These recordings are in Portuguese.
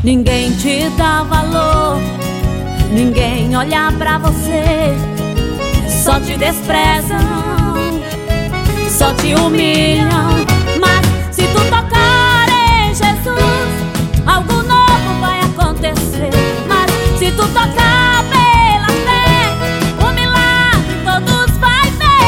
Ninguém te dá valor, ninguém olha pra você, só te desprezam, só te humilham. Mas se tu tocar em Jesus, algo novo vai acontecer. Mas se tu tocar pela fé, o milagre todos vai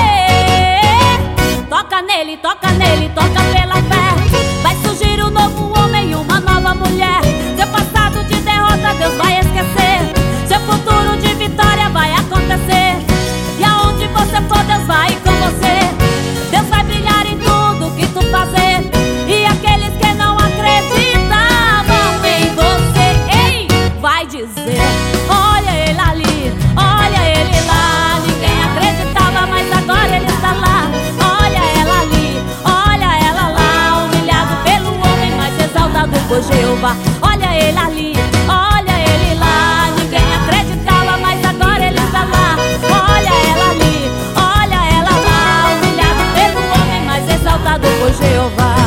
ver. Toca nele, toca nele, toca pela fé. Vai surgir um novo homem, uma nova mulher. Seu passado de derrota Deus vai esquecer, seu futuro de vitória vai acontecer. E aonde você for, Deus vai com você. Deus vai brilhar em tudo que tu fazer. E aqueles que não acreditavam em você, ei, vai dizer: olha ele ali, olha ele lá. Ninguém acreditava, mas agora ele está lá. Olha ela ali, olha ela lá. Humilhado pelo homem, mas exaltado por Jeová. Olha ele ali, olha ele lá. Ninguém acreditava, mas agora ele está lá. Olha ela ali, olha ela lá. Humilhado pelo homem, mas exaltado por Jeová.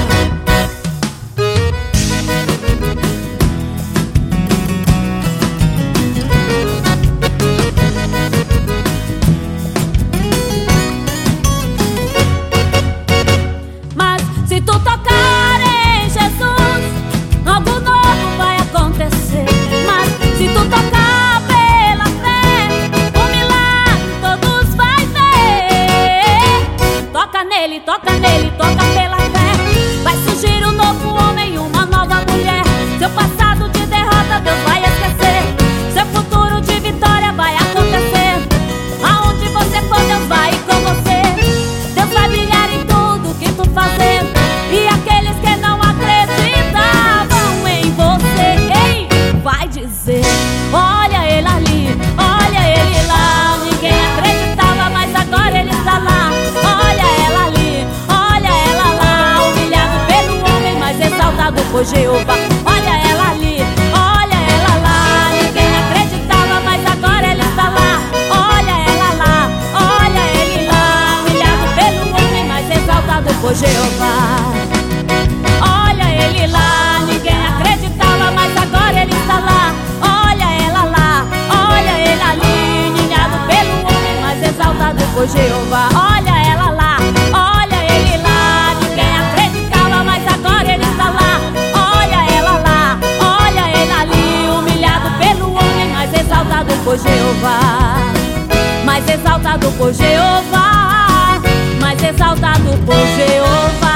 Mas se tu tocar em Jesus, algo novo vai acontecer. Mas se tu tocar pela fé, o milagre todos vai ver. Toca nele, toca nele, toca pela fé. Vai surgir um novo homem, uma nova mulher. Seu passado de derrota Deus vai esquecer, seu futuro de vitória vai acontecer. Aonde você for, Deus vai com você. Deus vai brilhar em tudo que tu fazer. E aqueles que não acreditavam em você, ei, vai dizer: olha ele ali, olha ele lá. Ninguém acreditava, mas agora ele está lá. Olha ela ali, olha ela lá. Humilhado pelo homem, mas exaltado por Jeová. Olha ela ali, olha ela lá. Ninguém acreditava, mas agora ele está lá. Olha ela lá, olha ele lá. Humilhado pelo homem, mas exaltado por Jeová. Olha ele lá, ninguém acreditava, mas agora ele está lá. Olha ela lá, olha ele ali. Humilhado pelo homem, mas exaltado por Jeová. Olha ela lá, olha ele lá. Ninguém acreditava, mas agora ele está lá. Olha ela lá, olha ele ali. Humilhado pelo homem, mas exaltado por Jeová. Mais exaltado por Jeová, mais exaltado por Jeová.